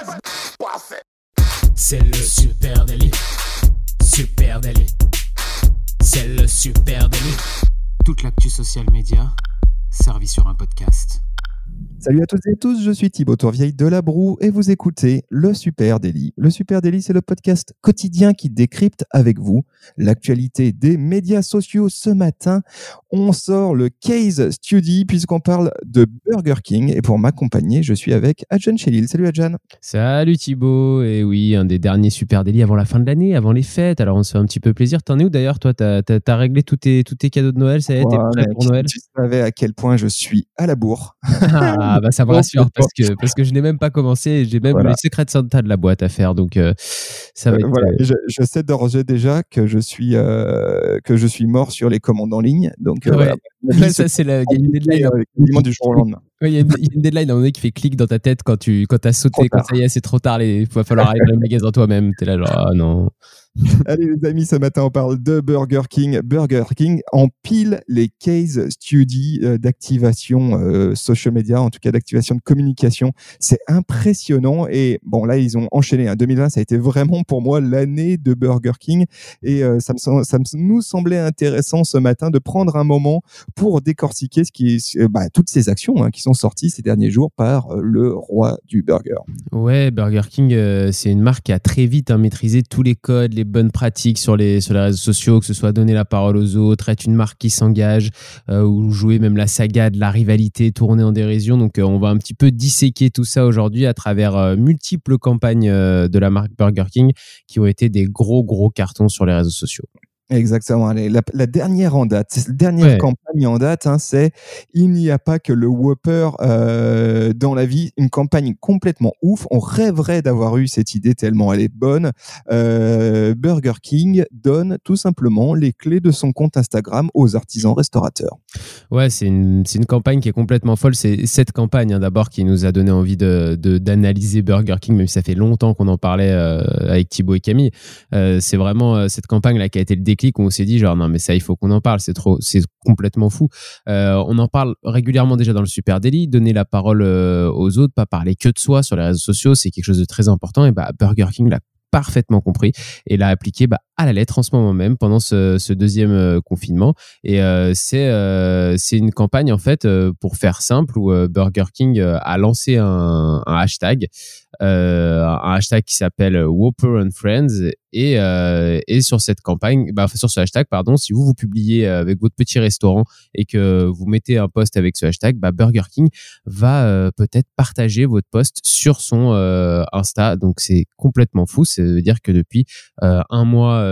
C'est le super délit. Super délit. C'est le super délit. Toute l'actu social média servie sur un podcast. Salut à toutes et à tous, je suis Thibaut Tourvieille de La Broue et vous écoutez Le Super Délit. Le Super Délit, c'est le podcast quotidien qui décrypte avec vous l'actualité des médias sociaux. Ce matin, on sort le case study puisqu'on parle de Burger King. Et pour m'accompagner, je suis avec Adjan Chelil. Salut Adjan. Salut Thibaut. Et oui, un des derniers Super Délits avant la fin de l'année, avant les fêtes. Alors on se fait un petit peu plaisir. T'en es où d'ailleurs? Toi, t'as réglé tous tes cadeaux de Noël? Ça y est, t'es prêt pour Noël? Tu savais à quel point je suis à la bourre. Ah, bah ça me rassure parce que je n'ai même pas commencé et j'ai même les secrets de Santa de la boîte à faire. Donc ça va être... Voilà. Je sais d'ores et déjà que je suis mort sur les commandes en ligne. Donc voilà. Ouais, ça c'est il y a une deadline du jour au lendemain. Il y a une deadline à un moment donné qui fait clic dans ta tête quand t'as sauté, quand ça y est, c'est trop tard, il va falloir aller dans le magasin toi-même. T'es là genre, ah non. Allez les amis, ce matin on parle de Burger King. Burger King empile les case studies d'activation social media, en tout cas d'activation de communication. C'est impressionnant et bon là ils ont enchaîné. 2020 ça a été vraiment pour moi l'année de Burger King et ça nous semblait intéressant ce matin de prendre un moment pour décortiquer toutes ces actions qui sont sorties ces derniers jours par le roi du burger. Ouais, Burger King, c'est une marque qui a très vite maîtrisé tous les codes, les bonnes pratiques sur les réseaux sociaux, que ce soit donner la parole aux autres, être une marque qui s'engage, ou jouer même la saga de la rivalité, tourner en dérision. Donc on va un petit peu disséquer tout ça aujourd'hui à travers multiples campagnes de la marque Burger King qui ont été des gros cartons sur les réseaux sociaux. Exactement. La dernière en date, c'est la dernière campagne en date, c'est il n'y a pas que le Whopper dans la vie, une campagne complètement ouf. On rêverait d'avoir eu cette idée tellement elle est bonne. Burger King donne tout simplement les clés de son compte Instagram aux artisans restaurateurs. Ouais, c'est une campagne qui est complètement folle. C'est cette campagne d'abord qui nous a donné envie d'analyser Burger King, même si ça fait longtemps qu'on en parlait avec Thibaut et Camille. C'est vraiment cette campagne là qui a été le déclic où on s'est dit genre non mais ça il faut qu'on en parle, c'est complètement fou. On en parle régulièrement déjà dans le Super Délit, donner la parole aux autres, pas parler que de soi sur les réseaux sociaux, c'est quelque chose de très important et Burger King l'a parfaitement compris et l'a appliqué à la lettre en ce moment même pendant ce deuxième confinement et c'est une campagne en fait pour faire simple où Burger King a lancé un hashtag qui s'appelle Whopper and Friends et sur cette campagne sur ce hashtag si vous publiez avec votre petit restaurant et que vous mettez un post avec ce hashtag, Burger King va peut-être partager votre post sur son Insta. Donc c'est complètement fou, ça veut dire que depuis un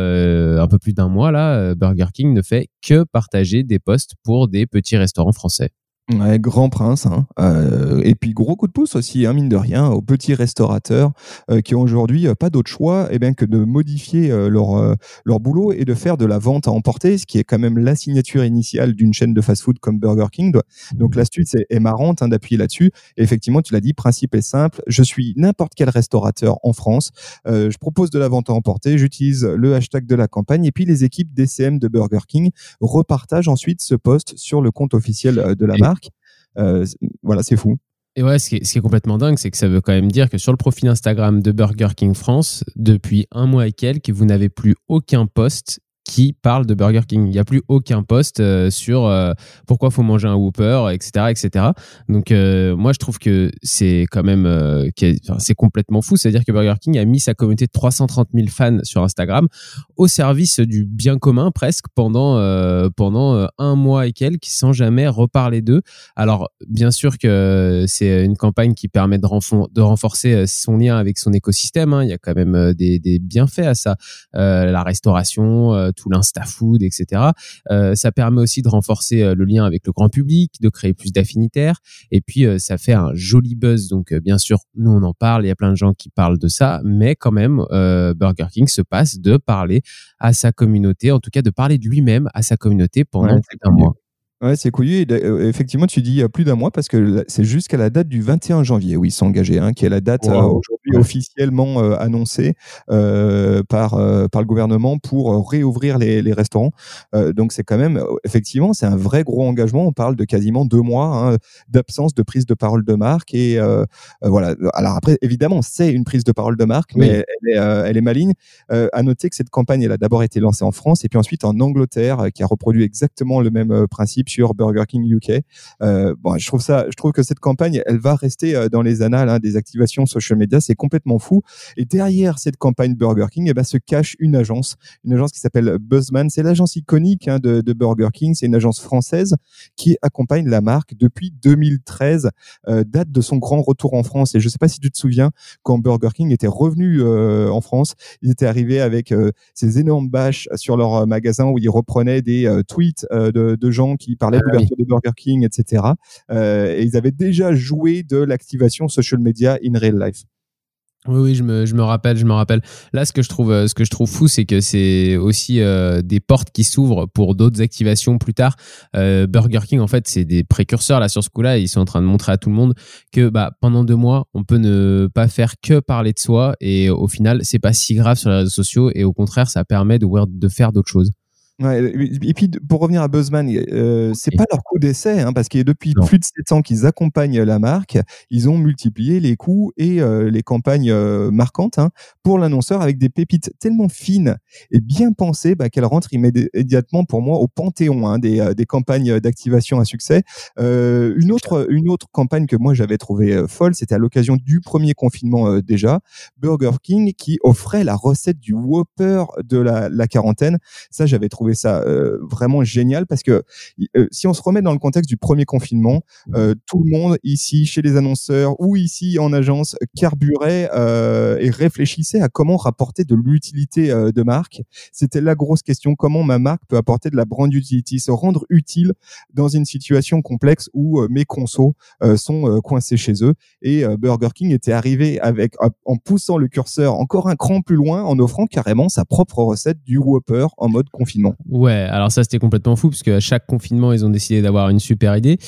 peu plus d'un mois là, Burger King ne fait que partager des posts pour des petits restaurants français. Ouais, grand prince, et puis gros coup de pouce aussi, mine de rien, aux petits restaurateurs qui ont aujourd'hui pas d'autre choix que de modifier leur boulot et de faire de la vente à emporter, ce qui est quand même la signature initiale d'une chaîne de fast-food comme Burger King. Donc l'astuce est marrante d'appuyer là-dessus. Et effectivement, tu l'as dit, principe est simple. Je suis n'importe quel restaurateur en France, je propose de la vente à emporter, j'utilise le hashtag de la campagne et puis les équipes DCM de Burger King repartagent ensuite ce post sur le compte officiel de la marque. Voilà, c'est fou. Et ouais, ce qui est complètement dingue, c'est que ça veut quand même dire que sur le profil Instagram de Burger King France, depuis un mois et quelques, vous n'avez plus aucun post qui parle de Burger King. Il n'y a plus aucun post sur pourquoi il faut manger un Whopper, etc. Donc, moi, je trouve que c'est quand même c'est complètement fou. C'est-à-dire que Burger King a mis sa communauté de 330 000 fans sur Instagram au service du bien commun presque pendant un mois et quelques sans jamais reparler d'eux. Alors, bien sûr que c'est une campagne qui permet de renforcer son lien avec son écosystème. Il y a quand même des bienfaits à ça. La restauration, tout l'Instafood, etc. Ça permet aussi de renforcer le lien avec le grand public, de créer plus d'affinitaires et puis ça fait un joli buzz. Donc bien sûr, nous on en parle, il y a plein de gens qui parlent de ça, mais quand même Burger King se passe de parler à sa communauté, en tout cas de parler de lui-même à sa communauté pendant plus d'un mois. Ouais, c'est couillu. Effectivement, tu dis plus d'un mois parce que c'est jusqu'à la date du 21 janvier où ils sont engagés, qui est la date aujourd'hui officiellement annoncé par le gouvernement pour réouvrir les restaurants. Donc c'est quand même, effectivement, c'est un vrai gros engagement. On parle de quasiment 2 mois d'absence de prise de parole de marque. Et voilà. Alors après, évidemment, c'est une prise de parole de marque, mais elle est maligne. À noter que cette campagne, elle a d'abord été lancée en France et puis ensuite en Angleterre, qui a reproduit exactement le même principe sur Burger King UK. Je trouve que cette campagne, elle va rester dans les annales des activations social media. C'est complètement fou. Et derrière cette campagne Burger King, se cache une agence qui s'appelle Buzzman. C'est l'agence iconique de Burger King. C'est une agence française qui accompagne la marque depuis 2013, date de son grand retour en France. Et je ne sais pas si tu te souviens, quand Burger King était revenu en France, ils étaient arrivés avec ces énormes bâches sur leur magasin où ils reprenaient des tweets de gens qui parlaient d'ouverture de Burger King, etc. Et ils avaient déjà joué de l'activation social media in real life. Oui, je me rappelle. Là, ce que je trouve fou, c'est que c'est aussi des portes qui s'ouvrent pour d'autres activations plus tard. Burger King, en fait, c'est des précurseurs là sur ce coup-là. Ils sont en train de montrer à tout le monde que pendant 2 mois, on peut ne pas faire que parler de soi et au final, c'est pas si grave sur les réseaux sociaux et au contraire, ça permet de faire d'autres choses. Ouais, et puis pour revenir à Buzzman, c'est pas leur coup d'essai, parce que depuis plus de 7 ans qu'ils accompagnent la marque, ils ont multiplié les coûts et les campagnes marquantes pour l'annonceur avec des pépites tellement fines et bien pensées qu'elles rentrent immédiatement pour moi au panthéon des campagnes d'activation à succès. Une autre campagne que moi j'avais trouvée folle, c'était à l'occasion du premier confinement déjà, Burger King qui offrait la recette du Whopper de la quarantaine. Ça, j'avais trouvé ça vraiment génial parce que si on se remet dans le contexte du premier confinement, tout le monde ici chez les annonceurs ou ici en agence carburait et réfléchissait à comment rapporter de l'utilité de marque. C'était la grosse question, comment ma marque peut apporter de la brand utility, se rendre utile dans une situation complexe où mes consos sont coincés chez eux. Et Burger King était arrivé en poussant le curseur encore un cran plus loin, en offrant carrément sa propre recette du Whopper en mode confinement. Ouais, alors ça c'était complètement fou parce qu'à chaque confinement ils ont décidé d'avoir une super idée.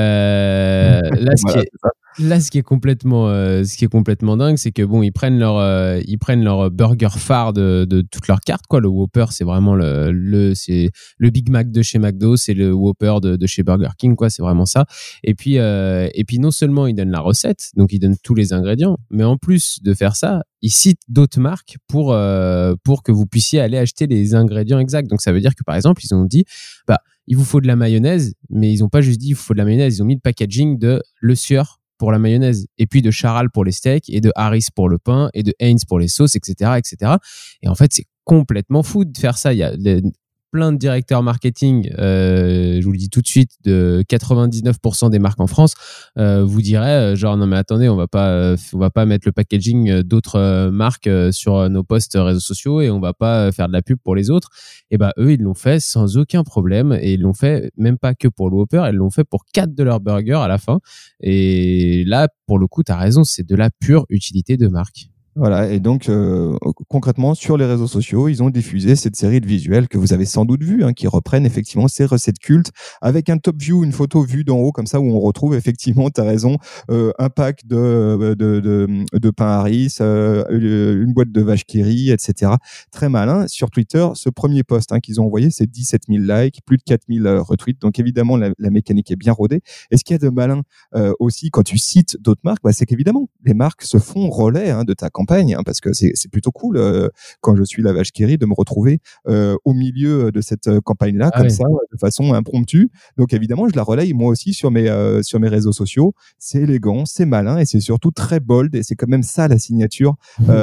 Ce qui est complètement dingue, c'est que ils prennent leur burger phare de toute leur carte, quoi. Le Whopper, c'est vraiment c'est le Big Mac de chez McDo, c'est le Whopper de chez Burger King, quoi. C'est vraiment ça. Et puis non seulement ils donnent la recette, donc ils donnent tous les ingrédients, mais en plus de faire ça, ils citent d'autres marques pour que vous puissiez aller acheter les ingrédients exacts. Donc ça veut dire que par exemple ils ont dit il vous faut de la mayonnaise, mais ils n'ont pas juste dit il vous faut de la mayonnaise, ils ont mis le packaging de Le Sieur pour la mayonnaise, et puis de Charal pour les steaks, et de Harris pour le pain, et de Heinz pour les sauces, etc., etc. Et en fait, c'est complètement fou de faire ça. Il y a plein de directeurs marketing, je vous le dis tout de suite, de 99% des marques en France, vous diraient non mais attendez, on va pas mettre le packaging d'autres marques sur nos posts réseaux sociaux et on va pas faire de la pub pour les autres. Et eux ils l'ont fait sans aucun problème et ils l'ont fait même pas que pour le Whopper, ils l'ont fait pour 4 de leurs burgers à la fin. Et là pour le coup t'as raison, c'est de la pure utilité de marque. Voilà, et donc concrètement sur les réseaux sociaux, ils ont diffusé cette série de visuels que vous avez sans doute vu, qui reprennent effectivement ces recettes cultes avec un top view, une photo vue d'en haut comme ça où on retrouve effectivement, tu as raison, un pack de pain Harris, une boîte de vache qui rit, etc. Très malin. Sur Twitter, ce premier post qu'ils ont envoyé, c'est 17 000 likes, plus de 4 000 retweets. Donc évidemment, la mécanique est bien rodée. Et ce qu'il y a de malin aussi quand tu cites d'autres marques, c'est qu'évidemment, les marques se font relais de ta campagne, parce que c'est plutôt cool quand je suis la vache qui rit de me retrouver au milieu de cette campagne-là, ça, de façon impromptue. Donc évidemment, je la relaye moi aussi sur mes réseaux sociaux. C'est élégant, c'est malin et c'est surtout très bold et c'est quand même ça la signature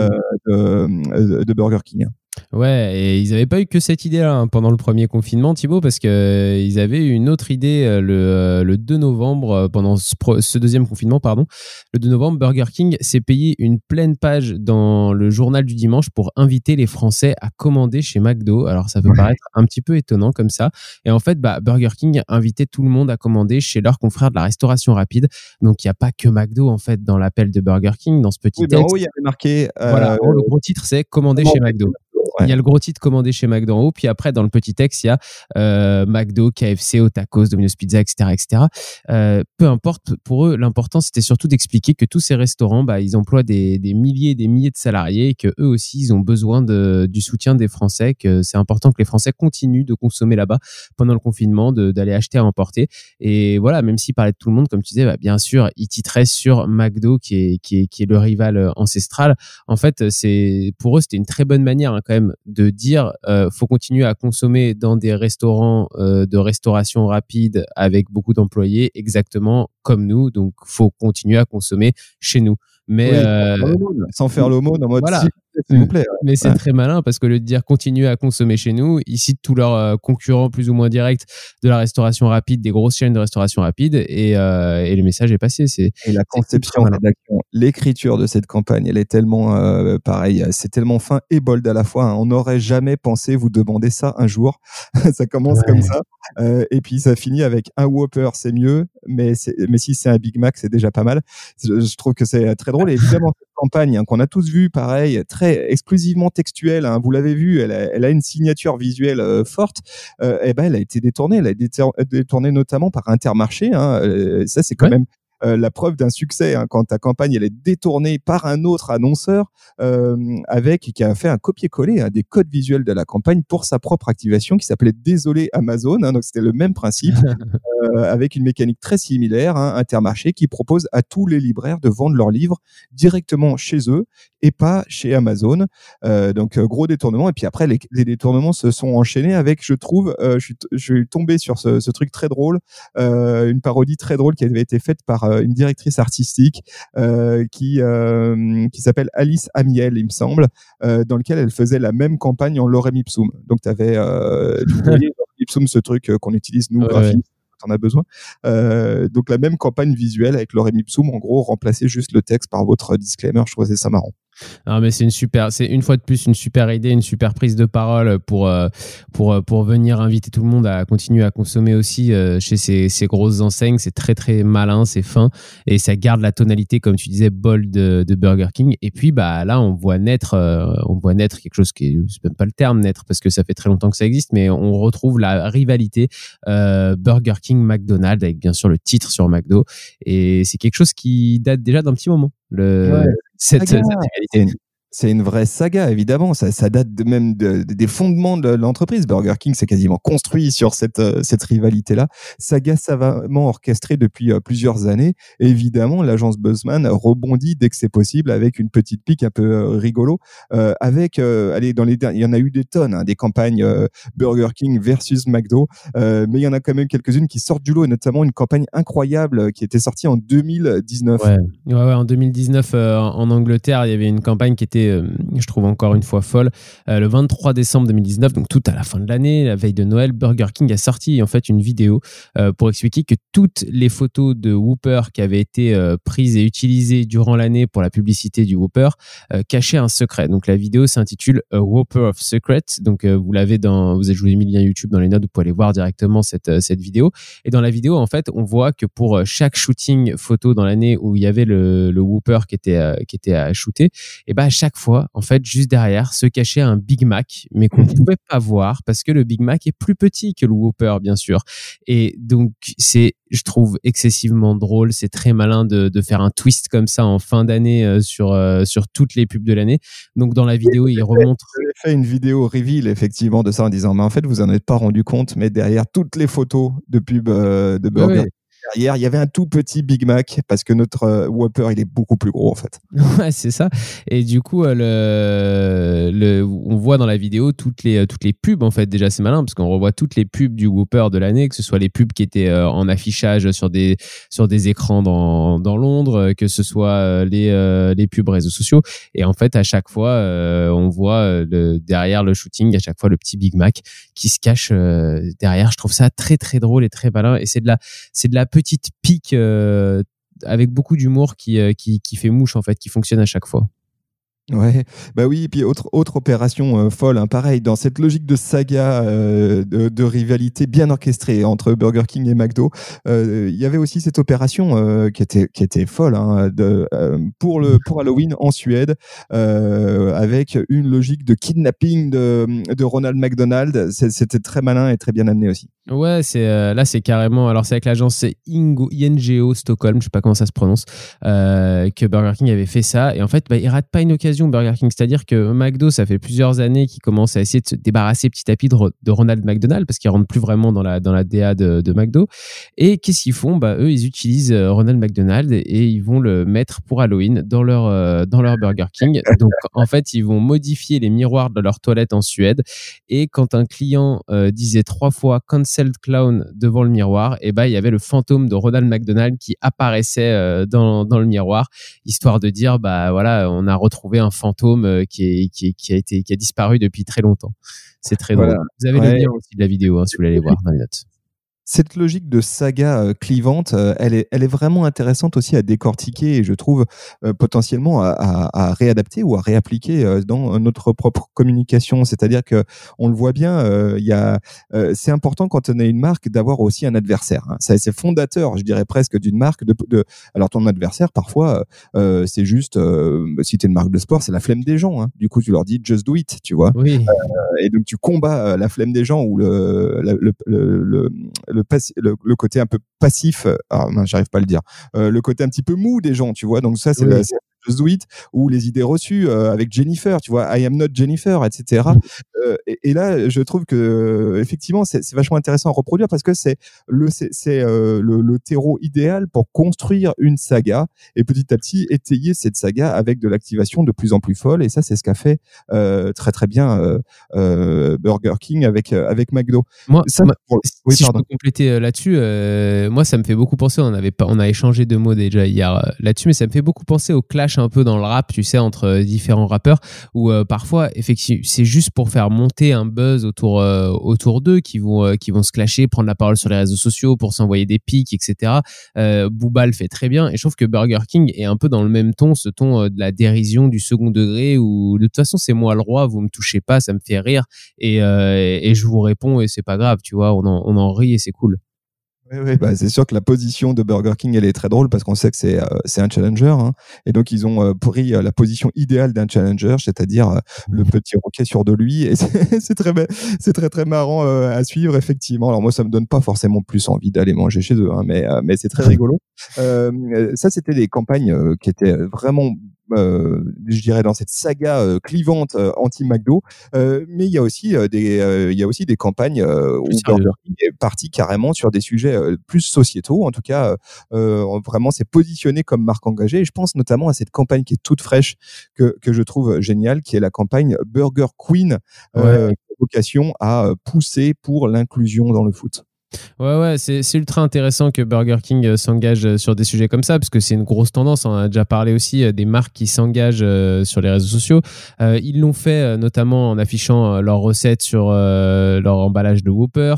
de Burger King. Ouais, et ils n'avaient pas eu que cette idée-là pendant le premier confinement, Thibaut, parce qu'ils avaient eu une autre idée le 2 novembre, pendant ce deuxième confinement, le 2 novembre, Burger King s'est payé une pleine page dans le journal du dimanche pour inviter les Français à commander chez McDo. Alors ça peut paraître un petit peu étonnant comme ça. Et en fait, Burger King invitait tout le monde à commander chez leurs confrères de la restauration rapide. Donc il n'y a pas que McDo en fait dans l'appel de Burger King, dans ce petit texte. En haut, il y avait marqué... Voilà, le gros titre c'est « Commander chez McDo ». Il y a le gros titre commandé chez McDo en haut, puis après dans le petit texte il y a McDo, KFC, Otakos, Domino's Pizza, etc., etc. Peu importe, pour eux l'important c'était surtout d'expliquer que tous ces restaurants, ils emploient des milliers et des milliers de salariés, et que eux aussi ils ont besoin du soutien des Français, que c'est important que les Français continuent de consommer là-bas pendant le confinement, d'aller acheter à emporter. Et voilà, même s'ils parlaient de tout le monde, comme tu disais, bien sûr ils titraient sur McDo qui est le rival ancestral. En fait, pour eux c'était une très bonne manière quand même de dire faut continuer à consommer dans des restaurants de restauration rapide avec beaucoup d'employés, exactement comme nous, donc faut continuer à consommer chez nous. Mais sans faire l'aumône en mode voilà. s'il vous plaît. Mais c'est très malin, parce qu'au lieu de dire continuer à consommer chez nous, ils citent tous leurs concurrents plus ou moins directs de la restauration rapide, des grosses chaînes de restauration rapide, et le message est passé. Et la conception, rédaction, l'écriture de cette campagne, elle est tellement pareil, c'est tellement fin et bold à la fois. On n'aurait jamais pensé vous demander ça un jour. Ça commence comme ça, et puis ça finit avec un Whopper, c'est mieux, mais si c'est un Big Mac, c'est déjà pas mal. Je trouve que c'est très drôle. Et évidemment, cette campagne qu'on a tous vue, pareil, très exclusivement textuelle, vous l'avez vu, elle a une signature visuelle forte. Elle a été détournée. Elle a été détournée notamment par Intermarché. Ça, c'est quand même la preuve d'un succès, quand ta campagne elle est détournée par un autre annonceur qui a fait un copier-coller des codes visuels de la campagne pour sa propre activation qui s'appelait Désolé Amazon. Donc c'était le même principe avec une mécanique très similaire. Intermarché qui propose à tous les libraires de vendre leurs livres directement chez eux et pas chez Amazon. Donc gros détournement. Et puis après les détournements se sont enchaînés avec, je trouve, je suis tombé sur ce truc très drôle, une parodie très drôle qui avait été faite par une directrice artistique qui s'appelle Alice Amiel, il me semble, dans lequel elle faisait la même campagne en lorem ipsum. Donc tu voyais lorem ipsum, ce truc qu'on utilise nous graphistes quand on a besoin. Donc la même campagne visuelle avec lorem ipsum, en gros remplacer juste le texte par votre disclaimer. Je trouvais ça marrant. Non, mais c'est une fois de plus une super idée, une super prise de parole pour venir inviter tout le monde à continuer à consommer aussi chez ces grosses enseignes. C'est très très malin, c'est fin, et ça garde la tonalité, comme tu disais, bold de Burger King. Et puis là on voit naître quelque chose qui c'est même pas le terme naître, parce que ça fait très longtemps que ça existe, mais on retrouve la rivalité Burger King McDonald's, avec bien sûr le titre sur McDo, et c'est quelque chose qui date déjà d'un petit moment. Cette rivalité. C'est une vraie saga, évidemment. Ça date même des fondements de l'entreprise. Burger King s'est quasiment construit sur cette rivalité-là. Saga savamment orchestrée depuis plusieurs années. Et évidemment, l'agence Buzzman rebondit dès que c'est possible avec une petite pique un peu rigolo. Il y en a eu des tonnes, des campagnes Burger King versus McDo. Mais il y en a quand même quelques-unes qui sortent du lot, et notamment une campagne incroyable qui était sortie en 2019. Ouais, en 2019, en Angleterre, il y avait une campagne qui était, je trouve encore une fois folle. Le 23 décembre 2019, donc tout à la fin de l'année, la veille de Noël, Burger King a sorti en fait une vidéo pour expliquer que toutes les photos de Whopper qui avaient été prises et utilisées durant l'année pour la publicité du Whopper cachaient un secret. Donc la vidéo s'intitule A Whopper of Secret. Donc je vous ai mis le lien YouTube dans les notes, vous pouvez aller voir directement cette vidéo. Et dans la vidéo, en fait, on voit que pour chaque shooting photo dans l'année où il y avait le Whopper qui était à shooter, et à chaque fois, en fait, juste derrière se cachait un Big Mac, mais qu'on ne pouvait pas voir parce que le Big Mac est plus petit que le Whopper, bien sûr. Et donc, je trouve excessivement drôle. C'est très malin de faire un twist comme ça en fin d'année sur toutes les pubs de l'année. Donc, dans la vidéo, il remonte. J'avais fait une vidéo reveal, effectivement, de ça en disant, mais en fait, vous en êtes pas rendu compte, mais derrière toutes les photos de pubs de Burger King, derrière, il y avait un tout petit Big Mac parce que notre Whopper, il est beaucoup plus gros en fait. Ouais, c'est ça. Et du coup, on voit dans la vidéo toutes les pubs en fait. Déjà, c'est malin parce qu'on revoit toutes les pubs du Whopper de l'année, que ce soit les pubs qui étaient en affichage sur des écrans dans Londres, que ce soit les pubs réseaux sociaux. Et en fait, à chaque fois, on voit derrière le shooting, à chaque fois le petit Big Mac qui se cache derrière. Je trouve ça très très drôle et très malin. Et c'est de la petite pique avec beaucoup d'humour qui fait mouche en fait, qui fonctionne à chaque fois. Ouais, bah oui, et puis autre opération folle, hein, pareil, dans cette logique de saga de rivalité bien orchestrée entre Burger King et McDo, il y avait aussi cette opération qui était folle, hein, pour Halloween en Suède, avec une logique de kidnapping de Ronald McDonald. C'était très malin et très bien amené aussi. Ouais, là c'est carrément, alors c'est avec l'agence INGO Stockholm, je sais pas comment ça se prononce, que Burger King avait fait ça, et en fait il rate pas une occasion Burger King, c'est-à-dire que McDo, ça fait plusieurs années qu'il commence à essayer de se débarrasser petit à petit de Ronald McDonald, parce qu'il rentre plus vraiment dans la DA de McDo, et qu'est-ce qu'ils font? Eux ils utilisent Ronald McDonald et ils vont le mettre pour Halloween dans leur Burger King. Donc en fait ils vont modifier les miroirs de leur toilette en Suède, et quand un client disait 3 fois cancelled clown devant le miroir, et il y avait le fantôme de Ronald McDonald qui apparaissait dans le miroir, histoire de dire voilà, on a retrouvé un fantôme qui a disparu depuis très longtemps. C'est très drôle. Vous avez le lien aussi de la vidéo, si vous voulez aller voir dans les notes. Cette logique de saga clivante, elle est vraiment intéressante aussi à décortiquer, et je trouve potentiellement à réadapter ou à réappliquer dans notre propre communication. C'est-à-dire que on le voit bien, c'est important quand on a une marque d'avoir aussi un adversaire, hein. Ça, c'est fondateur, je dirais presque, d'une marque. Alors ton adversaire, parfois, c'est juste, si t'es une marque de sport, c'est la flemme des gens, hein. Du coup, tu leur dis just do it, tu vois. Oui. Et donc tu combats la flemme des gens, ou le côté un peu passif, j'arrive pas à le dire, le côté un petit peu mou des gens, tu vois. Donc ça, c'est Just Do It, ou les idées reçues avec Jennifer, tu vois, I am not Jennifer, etc. Et là, je trouve que effectivement, c'est vachement intéressant à reproduire, parce que c'est le terreau idéal pour construire une saga et petit à petit étayer cette saga avec de l'activation de plus en plus folle. Et ça, c'est ce qu'a fait très très bien Burger King avec McDo. Si je peux compléter là-dessus, moi ça me fait beaucoup penser, on a échangé 2 mots déjà hier là-dessus, mais ça me fait beaucoup penser au clash un peu dans le rap, tu sais, entre différents rappeurs, où parfois effectivement c'est juste pour faire monter un buzz autour d'eux, qui vont se clasher, prendre la parole sur les réseaux sociaux pour s'envoyer des pics, etc. Booba le fait très bien, et je trouve que Burger King est un peu dans le même ton, ce ton de la dérision, du second degré, où de toute façon c'est moi le roi, vous me touchez pas, ça me fait rire, et je vous réponds et c'est pas grave, tu vois, on en rit et c'est cool. Oui, c'est sûr que la position de Burger King, elle est très drôle, parce qu'on sait que c'est un challenger, hein, et donc ils ont pris la position idéale d'un challenger, c'est-à-dire le petit roquet sûr de lui, et c'est très très marrant à suivre, effectivement. Alors moi, ça me donne pas forcément plus envie d'aller manger chez eux, hein, mais c'est très rigolo. Ça, c'était des campagnes qui étaient vraiment je dirais dans cette saga clivante anti-McDo, mais il y a aussi des campagnes où Burger King est parti carrément sur des sujets plus sociétaux. En tout cas, vraiment s'est positionné comme marque engagée, et je pense notamment à cette campagne qui est toute fraîche, que je trouve géniale, qui est la campagne Burger Queen, qui a vocation à pousser pour l'inclusion dans le foot. Ouais, c'est ultra intéressant que Burger King s'engage sur des sujets comme ça, parce que c'est une grosse tendance. On a déjà parlé aussi des marques qui s'engagent sur les réseaux sociaux. Ils l'ont fait notamment en affichant leurs recettes sur leur emballage de Whopper.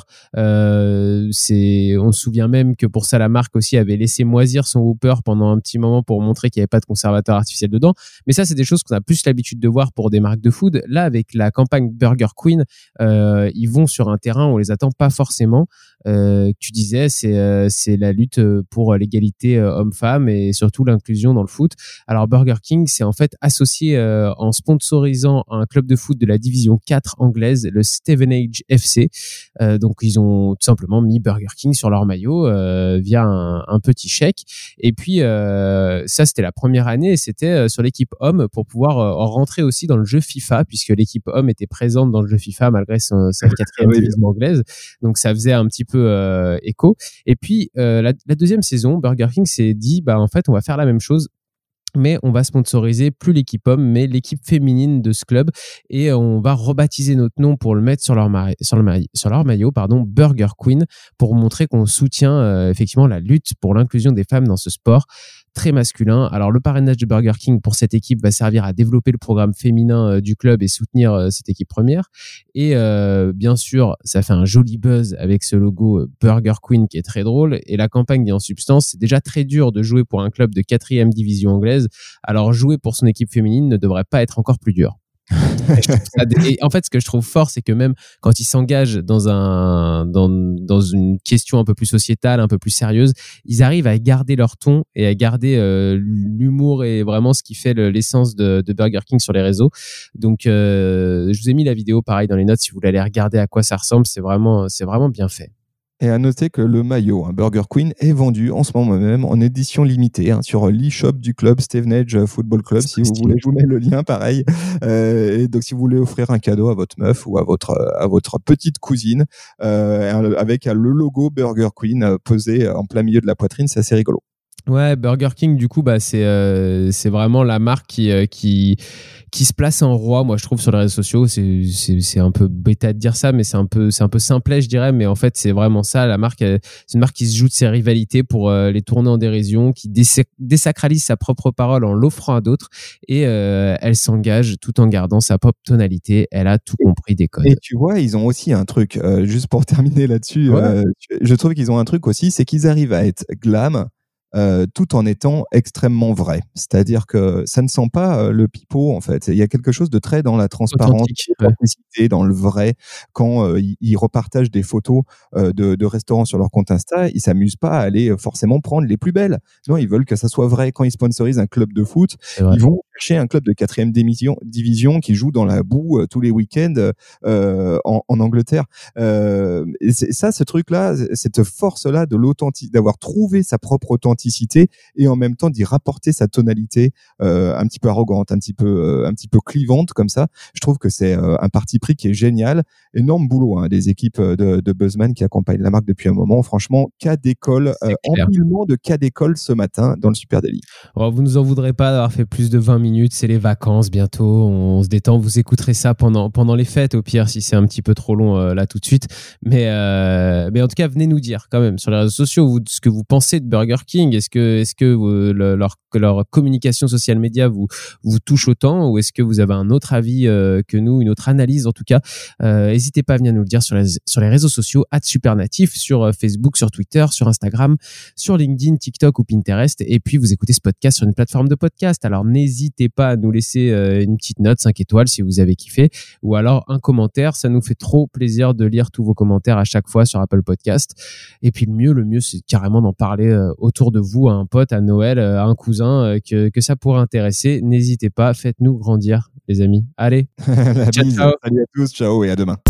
On se souvient même que pour ça, la marque aussi avait laissé moisir son Whopper pendant un petit moment pour montrer qu'il n'y avait pas de conservateur artificiel dedans. Mais ça, c'est des choses qu'on a plus l'habitude de voir pour des marques de food. Là, avec la campagne Burger Queen, ils vont sur un terrain où on les attend pas forcément. Tu disais, c'est la lutte pour l'égalité homme-femme et surtout l'inclusion dans le foot. Alors Burger King s'est en fait associé en sponsorisant un club de foot de la division 4 anglaise, le Stevenage FC. Donc ils ont tout simplement mis Burger King sur leur maillot via un petit chèque. Et puis ça, c'était la première année, et c'était sur l'équipe homme pour pouvoir rentrer aussi dans le jeu FIFA, puisque l'équipe homme était présente dans le jeu FIFA malgré sa 4e division anglaise. Donc ça faisait un petit peu écho. Et puis la deuxième saison, Burger King s'est dit en fait on va faire la même chose, mais on va sponsoriser plus l'équipe homme, mais l'équipe féminine de ce club, et on va rebaptiser notre nom pour le mettre sur leur maillot, Burger Queen, pour montrer qu'on soutient effectivement la lutte pour l'inclusion des femmes dans ce sport. très masculin. Alors le parrainage de Burger King pour cette équipe va servir à développer le programme féminin du club et soutenir cette équipe première. Et bien sûr, ça fait un joli buzz avec ce logo Burger Queen qui est très drôle. Et la campagne dit en substance, c'est déjà très dur de jouer pour un club de 4e division anglaise. Alors jouer pour son équipe féminine ne devrait pas être encore plus dur. Et en fait, ce que je trouve fort, c'est que même quand ils s'engagent dans une question un peu plus sociétale, un peu plus sérieuse, ils arrivent à garder leur ton et à garder l'humour et vraiment ce qui fait l'essence de Burger King sur les réseaux. Donc, je vous ai mis la vidéo pareil dans les notes si vous voulez aller regarder à quoi ça ressemble. C'est vraiment bien fait. Et à noter que le maillot Burger Queen est vendu en ce moment même en édition limitée sur l'e-shop du club Stevenage Football Club. Si vous voulez, je vous mets le lien pareil. Et donc, si vous voulez offrir un cadeau à votre meuf ou à votre petite cousine avec le logo Burger Queen posé en plein milieu de la poitrine, c'est assez rigolo. Ouais, Burger King, du coup, c'est vraiment la marque qui se place en roi, moi je trouve, sur les réseaux sociaux. C'est un peu bêta de dire ça, mais c'est un peu simplet, je dirais. Mais en fait, c'est vraiment ça. La marque, c'est une marque qui se joue de ses rivalités pour les tourner en dérision, qui désacralise sa propre parole en l'offrant à d'autres. Et elle s'engage tout en gardant sa pop tonalité. Elle a tout compris des codes. Et tu vois, ils ont aussi un truc, juste pour terminer là-dessus, je trouve qu'ils ont un truc aussi, c'est qu'ils arrivent à être glam, tout en étant extrêmement vrai. C'est-à-dire que ça ne sent pas le pipeau, en fait. Il y a quelque chose de très dans la transparence, l'authenticité, dans le vrai. Quand ils repartagent des photos de restaurants sur leur compte Insta, ils s'amusent pas à aller forcément prendre les plus belles. Non, ils veulent que ça soit vrai. Quand ils sponsorisent un club de foot, ils vont chercher un club de 4e division qui joue dans la boue tous les week-ends en Angleterre. Et c'est ça, ce truc-là, cette force-là de d'avoir trouvé sa propre authenticité et en même temps d'y rapporter sa tonalité un petit peu arrogante, un petit peu clivante comme ça. Je trouve que c'est un parti pris qui est génial. Énorme boulot des équipes de Buzzman qui accompagnent la marque depuis un moment. Franchement, cas d'école, empilement de cas d'école ce matin dans le Super Daily. Oh, vous nous en voudrez pas d'avoir fait plus de 20 minutes, c'est les vacances bientôt, on se détend, vous écouterez ça pendant les fêtes au pire si c'est un petit peu trop long là tout de suite. Mais en tout cas, venez nous dire quand même sur les réseaux sociaux ce que vous pensez de Burger King. Est-ce que leur communication social média vous touche autant, ou est-ce que vous avez un autre avis que nous, une autre analyse en tout cas? N'hésitez pas à venir nous le dire sur les réseaux sociaux @supernatif, sur Facebook, sur Twitter, sur Instagram, sur LinkedIn, TikTok ou Pinterest. Et puis vous écoutez ce podcast sur une plateforme de podcast. Alors n'hésitez pas à nous laisser une petite note 5 étoiles si vous avez kiffé, ou alors un commentaire. Ça nous fait trop plaisir de lire tous vos commentaires à chaque fois sur Apple Podcast. Et puis le mieux c'est carrément d'en parler autour de vous, à un pote, à Noël, à un cousin que ça pourrait intéresser. N'hésitez pas, faites-nous grandir les amis. Allez, ciao. Salut à tous, ciao et à demain.